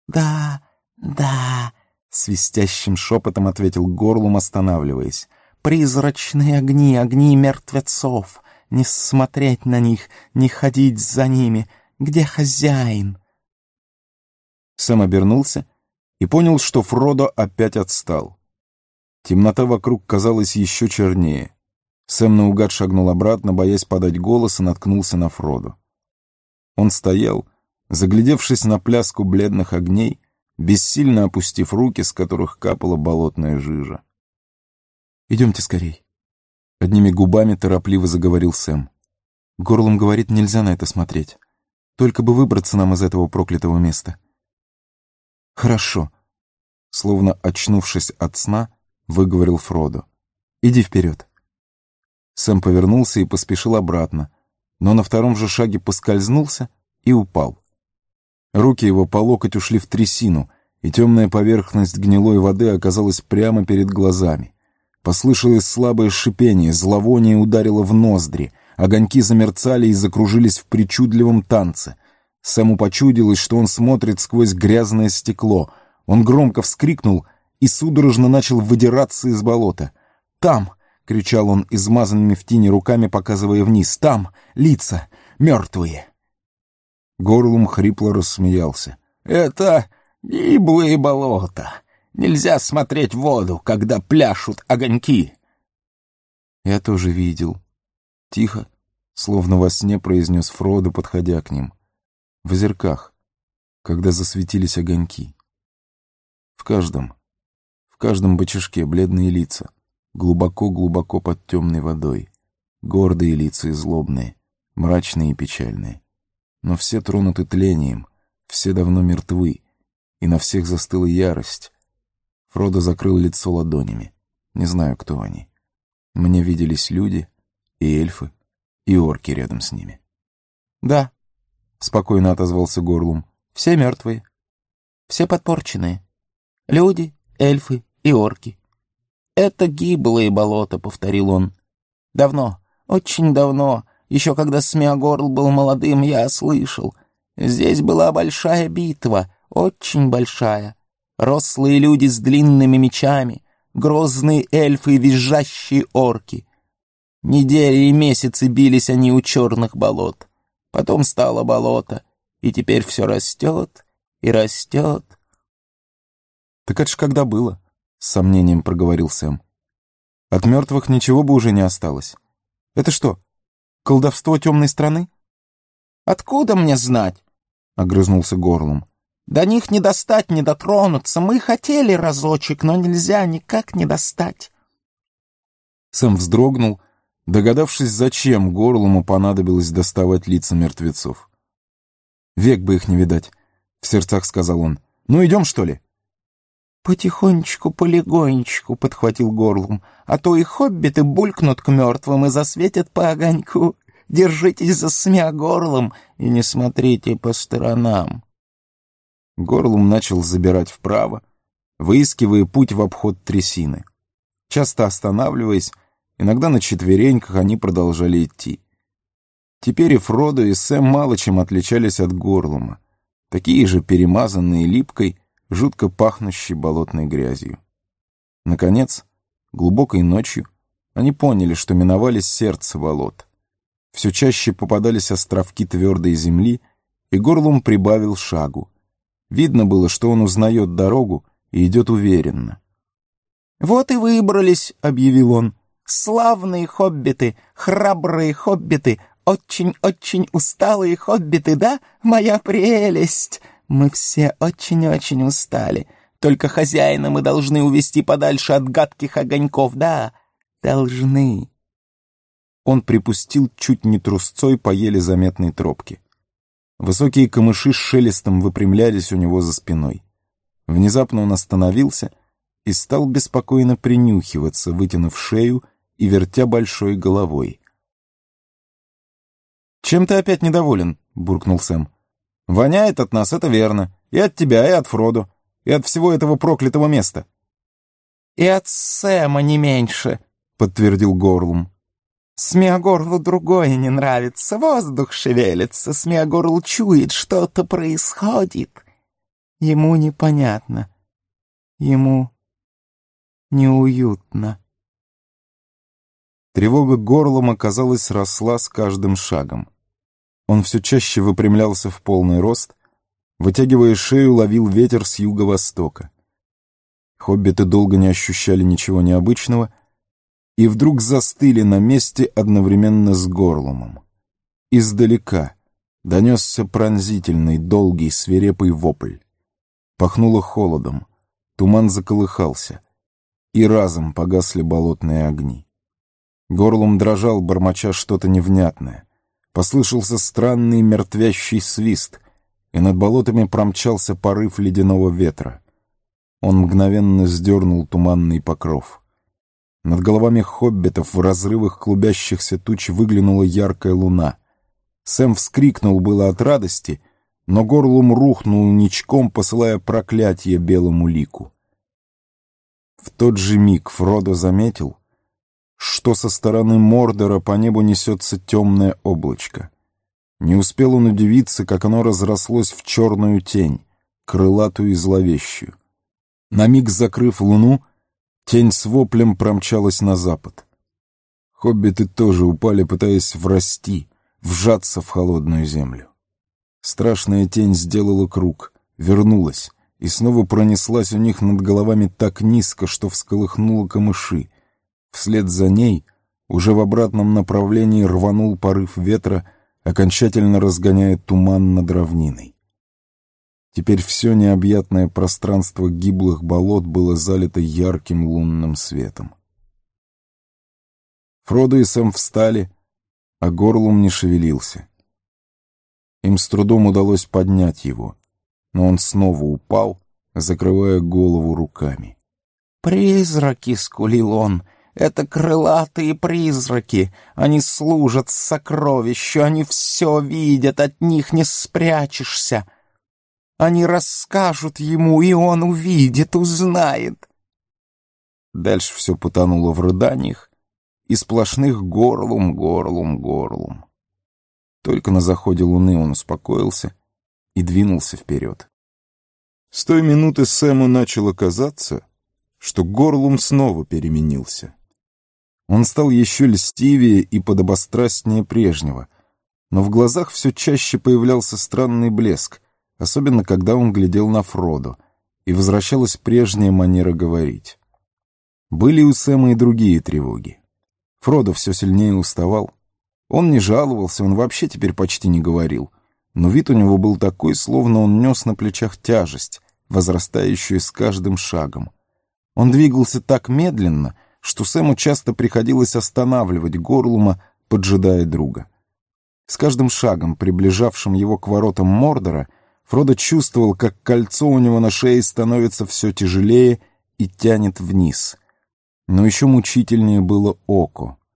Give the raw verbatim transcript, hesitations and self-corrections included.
«Да, да», — свистящим шепотом ответил Горлум, останавливаясь. «Призрачные огни, огни мертвецов. Не смотреть на них, не ходить за ними. Где хозяин?» Сэм обернулся и понял, что Фродо опять отстал. Темнота вокруг казалась еще чернее. Сэм наугад шагнул обратно, боясь подать голос, и наткнулся на Фродо. Он стоял, заглядевшись на пляску бледных огней, бессильно опустив руки, с которых капала болотная жижа. «Идемте скорей», — одними губами торопливо заговорил Сэм. «Горлум говорит, нельзя на это смотреть. Только бы выбраться нам из этого проклятого места». «Хорошо», — словно очнувшись от сна, выговорил Фродо. «Иди вперед». Сэм повернулся и поспешил обратно, но на втором же шаге поскользнулся и упал. Руки его по локоть ушли в трясину, и темная поверхность гнилой воды оказалась прямо перед глазами. Послышалось слабое шипение, зловоние ударило в ноздри, огоньки замерцали и закружились в причудливом танце. Сэму почудилось, что он смотрит сквозь грязное стекло. Он громко вскрикнул и судорожно начал выдираться из болота. «Там!» — кричал он измазанными в тине руками, показывая вниз. «Там! Лица! Мертвые!» Горлум хрипло рассмеялся. «Это гиблые болота. Нельзя смотреть в воду, когда пляшут огоньки». «Я тоже видел». Тихо, словно во сне произнес Фродо, подходя к ним. В озерках, когда засветились огоньки. В каждом, в каждом бочажке бледные лица, глубоко-глубоко под темной водой. Гордые лица и злобные, мрачные и печальные. Но все тронуты тлением, все давно мертвы, и на всех застыла ярость. Фродо закрыл лицо ладонями. Не знаю, кто они. Мне виделись люди и эльфы, и орки рядом с ними. «Да», — спокойно отозвался Горлум, — «все мертвые, все подпорченные. Люди, эльфы и орки. Это гиблые болота», — повторил он. «Давно, очень давно, еще когда Смеогорл был молодым, я слышал. Здесь была большая битва, очень большая. Рослые люди с длинными мечами, грозные эльфы и визжащие орки. Недели и месяцы бились они у черных болот. Потом стало болото, и теперь все растет и растет». «Так это ж когда было?» — с сомнением проговорил Сэм. «От мертвых ничего бы уже не осталось. Это что, колдовство темной страны?» «Откуда мне знать?» — огрызнулся Горлум. «До них не достать, не дотронуться. Мы хотели разочек, но нельзя никак не достать». Сэм вздрогнул, догадавшись, зачем Горлуму понадобилось доставать лица мертвецов. «Век бы их не видать», — в сердцах сказал он. «Ну, идем, что ли?» «Потихонечку, полегонечку», — подхватил Горлум, «а то и хоббиты булькнут к мертвым и засветят по огоньку. Держитесь за Смеогорлом и не смотрите по сторонам». Горлум начал забирать вправо, выискивая путь в обход трясины. Часто останавливаясь, иногда на четвереньках, они продолжали идти. Теперь и Фродо, и Сэм мало чем отличались от Горлума, такие же перемазанные липкой, жутко пахнущей болотной грязью. Наконец, глубокой ночью, они поняли, что миновали сердце болот. Все чаще попадались островки твердой земли, и Горлум прибавил шагу. Видно было, что он узнает дорогу и идет уверенно. «Вот и выбрались», — объявил он. «Славные хоббиты, храбрые хоббиты, очень-очень усталые хоббиты, да, моя прелесть? Мы все очень-очень устали. Только хозяина мы должны увести подальше от гадких огоньков, да, должны». Он припустил чуть не трусцой по еле заметной тропке. Высокие камыши с шелестом выпрямлялись у него за спиной. Внезапно он остановился и стал беспокойно принюхиваться, вытянув шею и вертя большой головой. «Чем ты опять недоволен?» — буркнул Сэм. «Воняет от нас, это верно. И от тебя, и от Фродо, и от всего этого проклятого места». «И от Сэма не меньше», — подтвердил Горлум. «Смеогорлу другое не нравится, воздух шевелится, Смеогорл чует, что-то происходит». Ему непонятно. Ему неуютно. Тревога Горлума, казалось, росла с каждым шагом. Он все чаще выпрямлялся в полный рост, вытягивая шею, ловил ветер с юго-востока. Хоббиты долго не ощущали ничего необычного и вдруг застыли на месте одновременно с Горлумом. Издалека донесся пронзительный, долгий, свирепый вопль. Пахнуло холодом, туман заколыхался, и разом погасли болотные огни. Горлум дрожал, бормоча что-то невнятное. Послышался странный мертвящий свист, и над болотами промчался порыв ледяного ветра. Он мгновенно сдернул туманный покров. Над головами хоббитов в разрывах клубящихся туч выглянула яркая луна. Сэм вскрикнул было от радости, но Горлум рухнул ничком, посылая проклятие белому лику. В тот же миг Фродо заметил, что со стороны Мордора по небу несется темное облачко. Не успел он удивиться, как оно разрослось в черную тень, крылатую и зловещую. На миг закрыв луну, тень с воплем промчалась на запад. Хоббиты тоже упали, пытаясь врасти, вжаться в холодную землю. Страшная тень сделала круг, вернулась и снова пронеслась у них над головами так низко, что всколыхнула камыши. Вслед за ней, уже в обратном направлении, рванул порыв ветра, окончательно разгоняя туман над равниной. Теперь все необъятное пространство гиблых болот было залито ярким лунным светом. Фродо и Сэм встали, а Горлум не шевелился. Им с трудом удалось поднять его, но он снова упал, закрывая голову руками. «Призраки!» — скулил он. «Это крылатые призраки! Они служат сокровищу, они все видят, от них не спрячешься! Они расскажут ему, и он увидит, узнает!» Дальше все потонуло в рыданиях и сплошных горлум, горлум, горлум. Только на заходе луны он успокоился и двинулся вперед. С той минуты Сэму начало казаться, что Горлум снова переменился. Он стал еще льстивее и подобострастнее прежнего, но в глазах все чаще появлялся странный блеск, особенно когда он глядел на Фродо, и возвращалась прежняя манера говорить. Были у Сэма и другие тревоги. Фродо все сильнее уставал. Он не жаловался, он вообще теперь почти не говорил, но вид у него был такой, словно он нес на плечах тяжесть, возрастающую с каждым шагом. Он двигался так медленно, что Сэму часто приходилось останавливать Горлума, поджидая друга. С каждым шагом, приближавшим его к воротам Мордора, Фродо чувствовал, как кольцо у него на шее становится все тяжелее и тянет вниз. Но еще мучительнее было око.